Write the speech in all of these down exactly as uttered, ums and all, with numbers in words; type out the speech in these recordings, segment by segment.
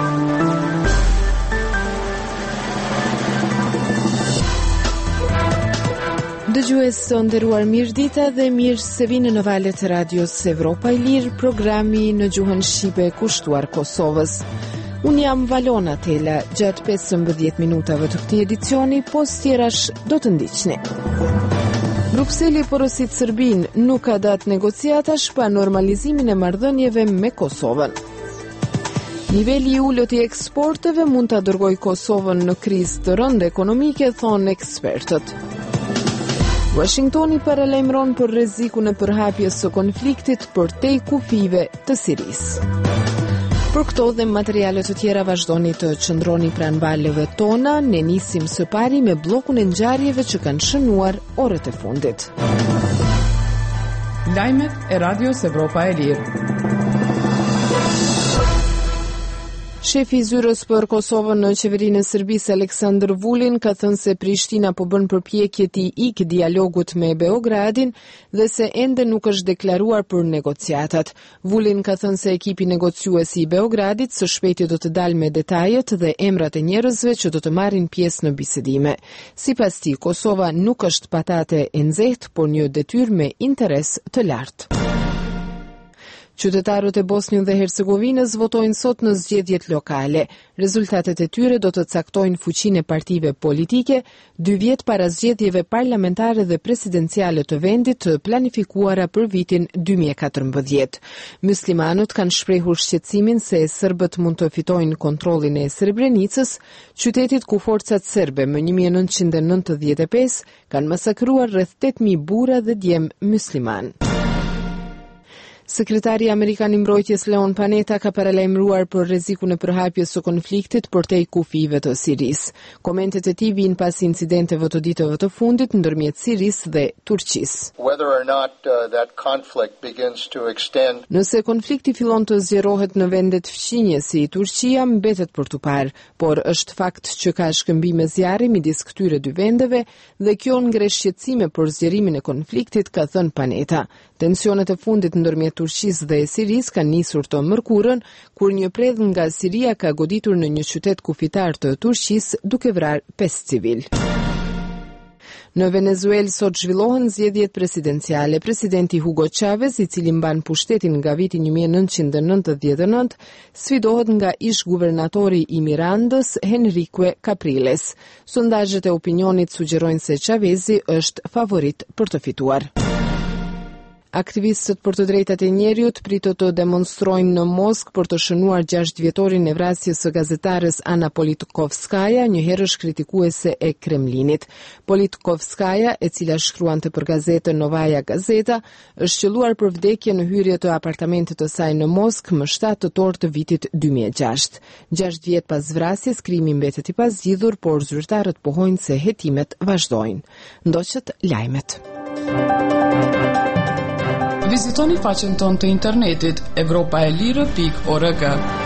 Dëgjues të nderuar, mirëdita dhe mirë se vini në valët e radios Evropa e Lirë, programi në gjuhën shqipe kushtuar Kosovës. Unë jam Valona Tela, gjatë pesëmbëdhjetë minutave të këtij edicioni, pos tjerash do të ndiqni. Brukseli porosit Serbinë nuk ka datë negociatash pa normalizimin e marrëdhënieve me Kosovën. Niveli i ulët i eksporteve mund ta dërgojë Kosovën në krizë të rëndë ekonomike, thonë ekspertët. Washingtoni paralajmëron për rrezikun e përhapjes së konfliktit përtej kufive të Sirisë. Për këto dhe materiale të tjera vazhdoni të qëndroni pranë valëve tona, ne nisim së pari me bllokun e ngjarjeve që kanë shënuar orët e fundit. Lajmet e Radios Evropa e Lirë. Shefi i zyrës për Kosovën në qeverinë e Serbisë, Aleksandar Vulin, ka thënë se Prishtina po bën përpjekje të ikë dialogut me Beogradin dhe se ende nuk është deklaruar për negociatat. Vulin ka thënë se ekipi negociues i Beogradit së shpejti do të dalë me detajet dhe emrat e njerëzve që do të marrin pjesë në bisedime. Sipas tij, Kosova nuk është patate e nxehtë, por një detyrë me interes të lartë. Qytetarët e Bosnjën dhe Hercegovinës votojnë sot në zgjedhjet lokale. Rezultatet e tyre do të caktojnë fuqinë e partive politike dy vjet para zgjedhjeve parlamentare dhe presidenciale të vendit të planifikuara për vitin dy mijë e katërmbëdhjetë. Muslimanët kanë shprehur shqetësimin se serbët mund të fitojnë kontrollin e Srebrenicës, qytetit ku forcat serbe më një mijë e nëntëqind e nëntëdhjetë e pesë kanë masakruar rreth tetë mijë burra dhe djem musliman. Sekretari Amerikan i Mbrojtjes Leon Panetta ka paralajmëruar për rrezikun e përhapjes së konfliktit përtej kufive të Sirisë. Komentet e tij vijnë pas incidenteve të ditëve të fundit ndërmjet Sirisë dhe Turqisë. Not, uh, extend... Nëse konflikti fillon të zgjerohet në vendet fqinje si Turqia, mbetet për tu parë, por është fakt që ka shkëmbime zjarri midis këtyre dy vendeve dhe kjo ngre shqetësime për zgjerimin e konfliktit, ka thënë Panetta. Tensionet e fundit ndërmjet Turqisë dhe Sirisë kanë nisur të mërkurën, kur një predh nga Siria ka goditur në një qytet kufitar të Turqisë duke vrarë pesë civil. Në Venezuelë sot zhvillohen zgjedhjet presidenciale. Presidenti Hugo Chavez, i cili mban pushtetin nga viti një mijë e nëntëqind e nëntëdhjetë e nëntë, sfidohet nga ish guvernatori i Mirandës, Henrique Capriles. Sondazhet e opinionit sugjerojnë se Chavezi është favorit për të fituar. Aktivistët për të drejtat e njerëzit pritet të demonstrojnë në Moskë për të shënuar gjashtë vjetorin e vrasjes së gazetares Ana Politkovskaja, një herësh kritikuese e Kremlinit. Politkovskaja, e cila shkruante për gazetën Novaja Gazeta, është qelluar për vdekje në hyrje të apartamentit të saj në Moskë më shtatë tetor të vitit dy mijë e gjashtë. Gjashtë vjet pas vrasjes, krimi mbetet i pazgjidhur, por zyrtarët pohojnë se hetimet vazhdojnë. Ndoqët lajmet. Vizitoni faqen tonë të internetit evropaelire pikë org.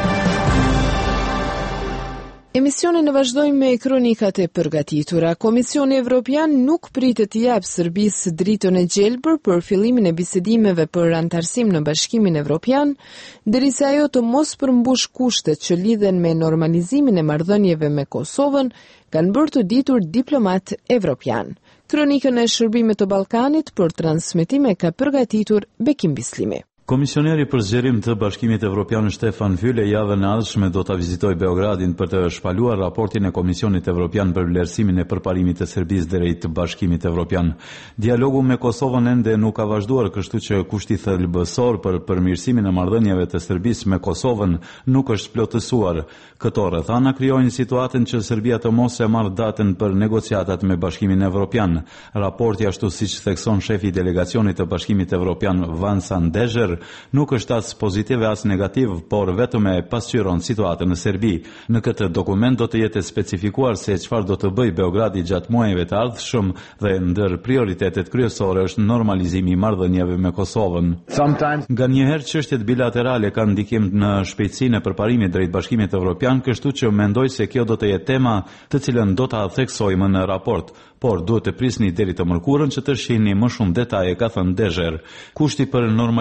Emisionin e vazhdojmë me kronikat e përgatitura. Komisioni Evropian nuk pritet të japë Serbisë dritën e gjelbër për fillimin e bisedimeve për antarësim në Bashkimin Evropian, derisa ajo të mos përmbush kushtet që lidhen me normalizimin e marrëdhënieve me Kosovën, kanë bërë të ditur diplomat evropian. Kronikën e shërbimit të Ballkanit për transmetim e ka përgatitur Bekim Bislimi. Komisioneri për zgjerim të Bashkimit Evropian Stefan Füle javën e ardhshme do ta vizitojë Beogradin për të shpaluar raportin e Komisionit Evropian për vlerësimin e përparimit të Serbisë drejt Bashkimit Evropian. Dialogu me Kosovën ende nuk ka vazhduar, kështu që kushti thelbësor për përmirësimin e marrëdhënieve të Serbisë me Kosovën nuk është plotësuar. Këto rrethana krijojnë situatën që Serbia të mos e marrë datën për negociatat me Bashkimin Evropian. Raporti, ashtu siç thekson shefi i delegacionit të Bashkimit Evropian Vansan Dezher, nuk është as pozitiv as negativ, por vetëm e pasqyron situatën në Serbi. Në këtë dokument do të jetë specifikuar se çfarë do të bëjë Beogradi gjatë muajve të ardhshëm dhe ndër prioritetet kryesore është normalizimi i marrëdhënieve me Kosovën. Nganjëherë çështjet bilaterale kanë ndikim në shpejtësinë e përparimit drejt Bashkimit Evropian, kështu që mendoj se kjo do të jetë tema të cilën do ta theksojmë në raport. Por duhet të prisni deri të mërkurën që të shihni më shumë detaje, ka thënë Dezher. Kushti për normalizimin e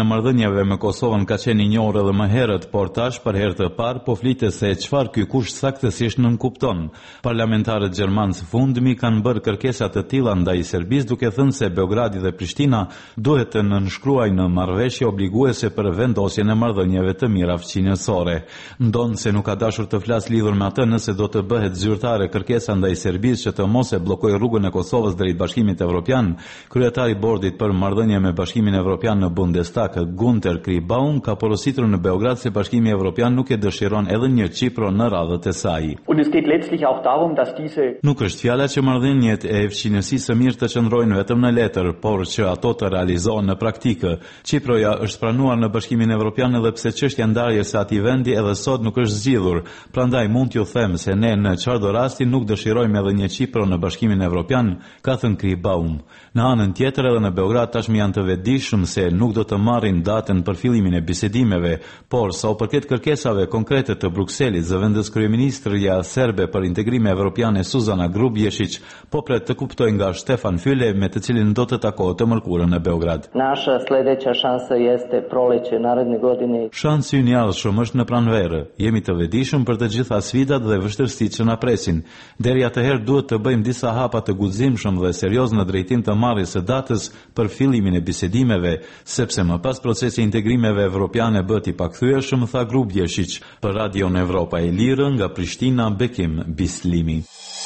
e marrëdhënieve me Kosovën ka qenë i njohur edhe më herët, por tash për herë të parë po flitet se çfarë ky kusht saktësisht nënkupton. Parlamentarët gjermanë së fundmi kanë bërë kërkesa të tilla ndaj Serbisë, duke thënë se Beogradi dhe Prishtina duhet të nënshkruajnë në marrëveshje obliguese për vendosjen e marrëdhënieve të mira fqinjësore. Ndonë se nuk ka dashur të flas lidhur me atë nëse do të bëhet zyrtare kërkesa ndaj Serbisë që të mos e bllokojë rrugën e Kosovës drejt Bashkimit Evropian, kryetari i bordit për marrëdhënie me Bashkimin Evropian në Bundestag, Gunter Kribaum, ka porositur në Beograd se Bashkimi Evropian nuk e dëshiron edhe një Çipro në radhët e saj. Nuk është fjala që marrëdhëniet e fqinjësisë së mirë të qëndrojnë vetëm në letër, por që ato të realizohen në praktikë. Çiproja është pranuar në Bashkimin Evropian edhe pse çështja ndarjes së atij vendi edhe sot nuk është zgjidhur. Prandaj mund t'ju them se ne në çdo rasti nuk dëshirojmë edhe një Çipro në Bashkimin Evropian, ka thënë Kribaum. Në anën tjetër edhe në Beograd tashmë janë të vetëdijshëm se nuk do të marrin datën për fillimin e bisedimeve, por sa u përket kërkesave konkrete të Brukselit, zëvendës kryeministrja serbe për integrim evropiane Suzana Grubješić po pret të kuptojë nga Stefan Füle, me të cilin do të takohet të mërkurën në Beograd. Naša sledeća šansa jeste proleće naredne godine. Shansi i njallshëm është në pranverë. Jemi të vetëdijshëm për të gjitha sfidat dhe vështirësitë që na presin. Deri atëherë duhet të bëjmë disa hapa të guximshëm dhe serioz në drejtim të marrjes së datës për fillimin e bisedimeve, sepse më pas procesi i integrimeve evropiane bëhet i pakthyeshëm, tha Grubješić për Radion Evropa e Lirë nga Prishtina, Bekim Bislimi.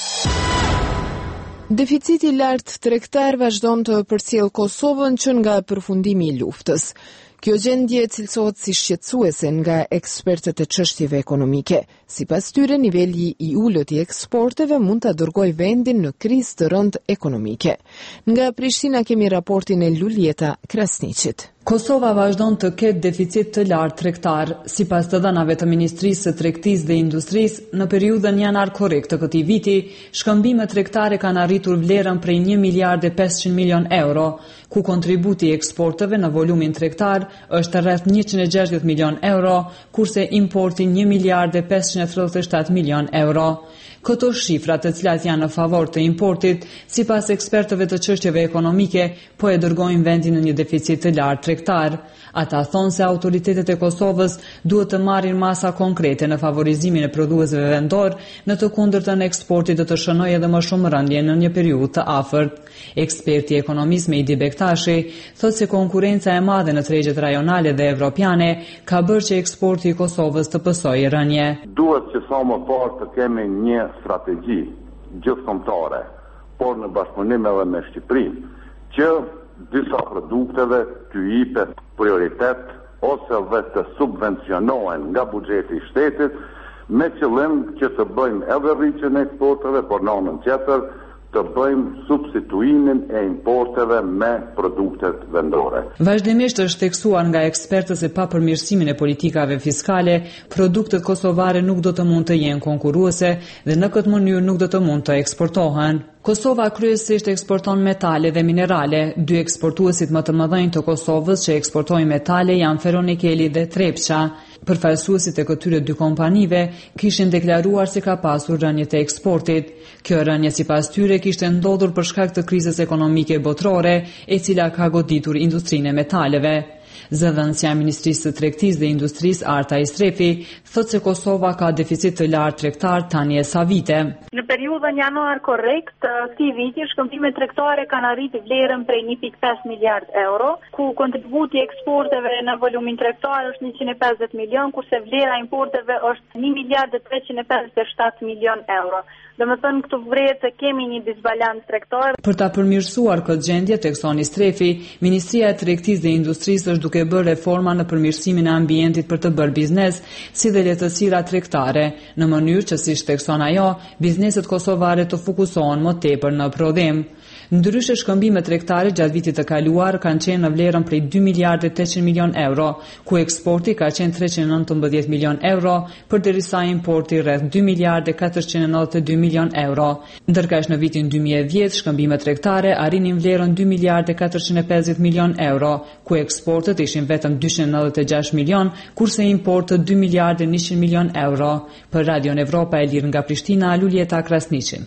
Deficiti i lartë tregtar vazhdon të përcjell Kosovën që nga përfundimi i luftës. Kjo gjendje cilësohet si shqetësuese nga ekspertët e çështjeve ekonomike. Sipas tyre, niveli i ulët i eksporteve mund ta dërgojë vendin në krizë të rëndë ekonomike. Nga Prishtina kemi raportin e Luljeta Krasniqit. Kosova vazhdon të ketë deficit të lartë tregtar, sipas të dhënave të Ministrisë së Tregtisë dhe Industrisë, në periudhën janar-korrik të këtij viti, shkëmbimet tregtare kanë arritur vlerën prej një miliard e pesëqind milion euro, ku kontributi i eksporteve në volumin tregtar është rreth njëqind e gjashtëdhjetë milion euro, kurse importi një miliard e pesëqind e tridhjetë e shtatë milion euro. Këto shifra, të cilat janë në favor të importit, sipas ekspertëve të çështjeve ekonomike, po e dërgojnë vendin në një deficit të lartë tregtar. Ata thonë se autoritetet e Kosovës duhet të marrin masa konkrete në favorizimin e prodhuesve vendor, në të kundërtën eksporti do të shënojë edhe më shumë rënje në një periudhë të afërt. Eksperti ekonomist Mehdi Bektashi thotë se konkurenca e madhe në tregjet rajonale dhe evropiane ka bërë që eksporti i Kosovës të pësojë rënje. Duhet që sa më parë të kemi një strategji gjithëkombëtare, por në bashkëpunim edhe me Shqipërinë, që disa produkteve të jipet prioritet ose dhe të subvencionohen nga buxheti i shtetit, me qëllim që të bëjmë edhe rritjen e eksporteve, por në anën tjetër të bëjmë substituimin e importeve me produktet vendore. Vazhdimisht është theksuar nga ekspertët se pa përmirësimin e politikave fiskale, produktet kosovare nuk do të mund të jenë konkurruese dhe në këtë mënyrë nuk do të mund të eksportohen. Kosova kryesisht eksporton metale dhe minerale. Dy eksportuesit më të mëdhenj të Kosovës që eksportojnë metale janë Ferronikeli dhe Trepça. Përfaqësuesit e këtyre dy kompanive kishin deklaruar se ka pasur rënje të eksportit. Kjo rënje sipas tyre kishte ndodhur për shkak të krizës ekonomike botërore, e cila ka goditur industrinë e metaleve. Zëdhënësja e Ministrisë së Tregtisë dhe Industrisë Arta Istrefi thotë se Kosova ka deficit të lartë tregtar tani e sa vite. Në periudhën janar-korrik të këtij viti, shkëmbimet tregtare kanë arritur vlerën prej një pikë pesë miliard euro, ku kontributi i eksporteve në volumin tregtar është njëqind e pesëdhjetë milion, kurse vlera e importeve është një miliard e treqind e pesëdhjetë e shtatë milion euro. Domethënë këtu vret se kemi një disbalans tregtar. Për ta përmirësuar këtë gjendje, tekson Istrefi, Ministria e Tregtisë dhe Industrisë është duke bërë reforma në përmirësimin e ambientit për të bërë biznes, si dhe lehtësira tregtare, në mënyrë që, siç tekson ajo, bizneset kosovare të fokusohen më tepër në prodhim. Ndryshe, shkëmbimet tregtare gjatë vitit të kaluar kanë qenë në vlerën prej dy miliardë e tetëqind milion euro, ku eksporti ka qenë treqind e nëntëmbëdhjetë milion euro, përderisa importi rreth dy miliardë e katërqind e nëntëdhjetë e dy milion euro. Ndërkaq në vitin dy mijë e dhjetë shkëmbimet tregtare arrinin vlerën dy miliardë e katërqind e pesëdhjetë milion euro, ku eksportet ishin vetëm dyqind e nëntëdhjetë e gjashtë milion, kurse importet dy miliardë e njëqind milion euro. Për Radion Evropa e Lirë nga Prishtina, Luljeta Krasniqi.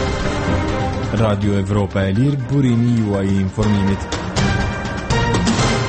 Radio Evropa e Lirë, burimi juaj i informimit.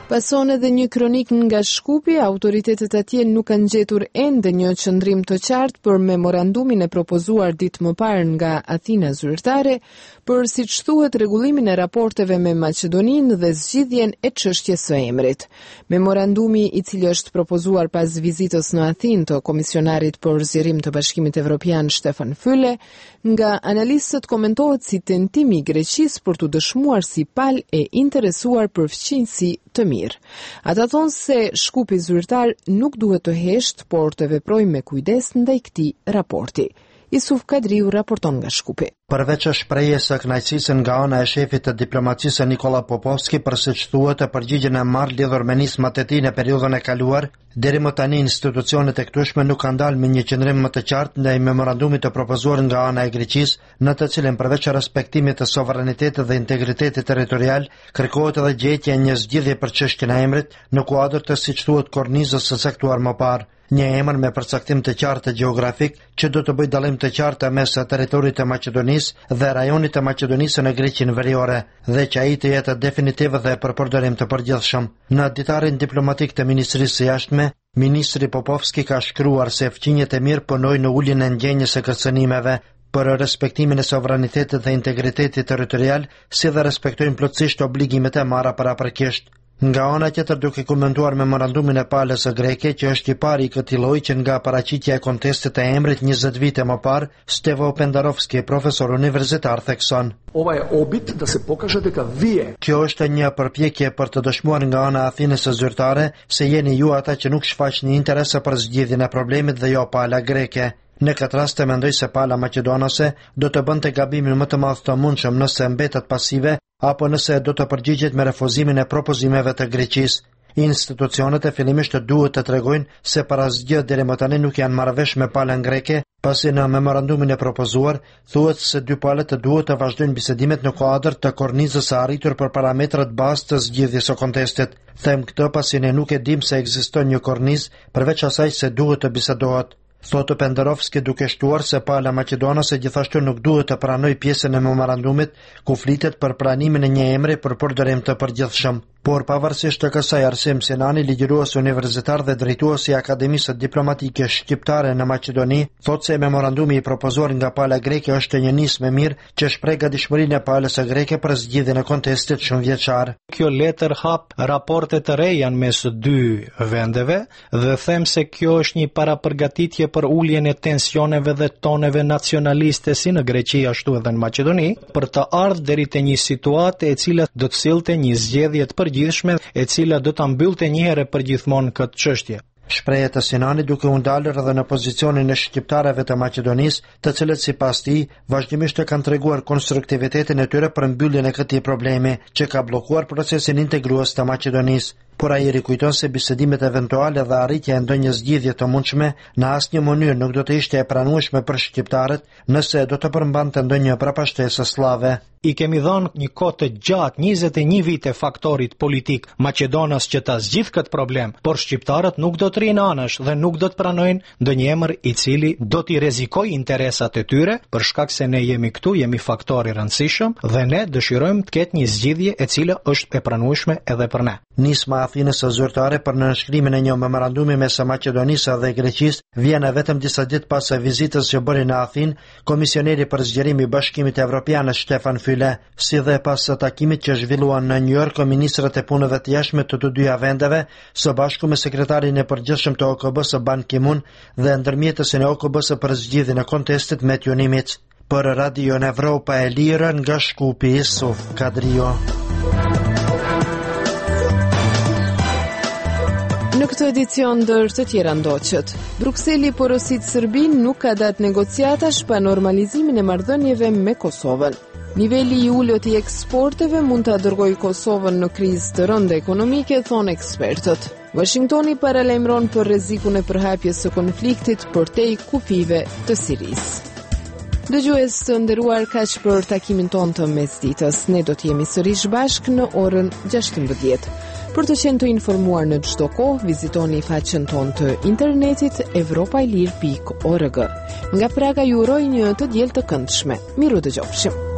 Pason edhe një kronik nga Shkupi, autoritetet atje nuk kanë gjetur ende një qëndrim të qartë për memorandumin e propozuar ditë më parë nga Athina zyrtare për, siç thuhet, rregullimin e raporteve me Maqedoninë dhe zgjidhjen e çështjes së emrit. Memorandumi, i cili është propozuar pas vizitës në Athinë të komisionarit për zgjerim të Bashkimit Evropian Stefan Füle, nga analistët komentohet si tentimi i Greqisë për të dëshmuar si palë e interesuar për fqinjësi të mirë. Ata thonë se Shkupi zyrtar nuk duhet të heshtë, por të veprojë me kujdes ndaj këtij raporti. Isuf Kadriu raporton nga Shkupi. Përveç shprehjes së kënaqësisë nga ana e shefit të diplomacisë Nikola Popovski për siç thuhet të përgjigjen e marrë lidhur me nismat e tij në periudhën e kaluar, deri më tani institucionet e këtueshme nuk kanë dalë me një qëndrim më të qartë ndaj memorandumit të propozuar nga ana e Greqisë, në të cilën përveç respektimit të sovranitetit dhe integritetit territorial, kërkohet edhe gjetja e një zgjidhje për çështjen e emrit në kuadër të siç thuhet kornizës së caktuar më parë. Një emër me përcaktim të qartë gjeografik që do të bëjë dallim të qartë mes territorit të Maqedonisë dhe rajonit të Maqedonisë në Greqinë Veriore, dhe që ai të jetë definitiv dhe për përdorim të përgjithshëm. Në ditarin diplomatik të Ministrisë së Jashtme, ministri Popovski ka shkruar se fqinjet e mirë punojnë në uljen e ndjenjës së kërcënimeve për respektimin e sovranitetit dhe integritetit territorial, si dhe respektojnë plotësisht obligimet e marra parapërkisht. Nga ana tjetër, duke komentuar memorandumin e palës së greke, që është i pari i këtij lloji që nga paraqitja e kontestit të emrit njëzet vite më parë, Stevo Pendarovski, profesor universitar, thekson: Ova je obit da se pokaže дека вие. Kjo është një përpjekje për të dëshmuar nga ana e Athinës së zyrtare se jeni ju ata që nuk shfaqni interese për zgjidhjen e problemit dhe jo pala greke. Në këtë rast mendoj se pala maqedonase do të bënte gabimin më të madh të mundshëm nëse mbetet pasive apo nëse do të përgjigjet me refuzimin e propozimeve të Greqisë. Institucionet e fillimisht duhet të tregojnë se para asgjë deri më tani nuk janë marrë vesh me palën greke, pasi në memorandumin e propozuar thuhet se dy palët duhet të vazhdojnë bisedimet në kuadër të kornizës së arritur për parametrat bazë të zgjidhjes së kontestit. Them këtë pasi ne nuk e dim se ekziston një kornizë përveç asaj se duhet të bisedohet. Thotë Pendarovski, duke shtuar se pala maqedonase gjithashtu nuk duhet të pranoj pjesën e memorandumit ku flitet për pranimin e një emri për përdorim të përgjithshëm. Por pavarësisht të kësaj, Arsim Sinani, ligjërues universitar dhe drejtuesi i Akademisë Diplomatike Shqiptare në Maqedoni, thotë se memorandumi i propozuar nga pala greke është një nismë e mirë që shpreh gatishmërinë e palës së greke për zgjidhjen e kontestit shumëvjeçar. Kjo letër hap raporte të reja mes dy vendeve dhe them se kjo është një parapërgatitje për uljen e tensioneve dhe toneve nacionaliste si në Greqi ashtu edhe në Maqedoni, për të ardhur deri te një situatë e cila do të sillte një zgjedhje të përgjithshme e cila do ta mbyllte një herë për gjithmonë këtë çështje. Shprehet të Sinani duke u ndalur edhe në pozicionin e shqiptarëve të Maqedonisë, të cilët sipas tij vazhdimisht kanë treguar konstruktivitetin e tyre për mbylljen e këtij problemi që ka bllokuar procesin integrues të Maqedonisë. Por ai rikujton se bisedimet eventuale dhe arritja e ndonjë zgjidhje të mundshme në asnjë mënyrë nuk do të ishte e pranueshme për shqiptarët nëse do të përmbante ndonjë prapashtesë slave. I kemi dhënë një kohë të gjatë, njëzet e një vite, faktorit politik Maqedonas që ta zgjidh këtë problem, por shqiptarët nuk do të rinë anësh dhe nuk do të pranojnë ndonjë emër i cili do t'i rrezikojë interesat e tyre, për shkak se ne jemi këtu, jemi faktor i rëndësishëm dhe ne dëshirojmë të ketë një zgjidhje e cila është e pranueshme edhe për ne. Nisma Athinës së zyrtare për nënshkrimin e një memorandumi mes Maqedonisë dhe Greqisë vjen vetëm disa ditë pas vizitës që bëri në Athinë komisioneri për zgjerim i Bashkimit Evropian Stefan Füle, si dhe pas takimit që zhvilluan në New York ministrat e punëve të jashtme të të dyja vendeve, së bashku me sekretarin e përgjithshëm të O K B-s Ban Ki-moon dhe ndërmjetësin e O K B-s për zgjidhjen e kontestit me Tjunimit. Për Radio Evropa e Lirë nga Shkupi, Isuf Kadrio. Në këtë edicion ndër të tjera ndoqët, Brukseli porosit Serbinë nuk ka datë negociatash pa normalizimin e marrëdhënieve me Kosovën. Niveli i ulët i eksporteve mund të dërgojë Kosovën në krizë të rëndë ekonomike, thonë ekspertët. Washingtoni paralajmëron për rrezikun e përhapjes së konfliktit përtej kufive të Sirisë. Dëgjues të nderuar, kaq për takimin ton të mesditës. Ne do të jemi sërish bashkë në orën gjashtëmbëdhjetë. Për të qenë të informuar në çdo kohë, vizitoni faqen tonë të internetit evropailir pikë org. Nga Praga ju uroj një të diel të këndshme. Miru dëgjofshim.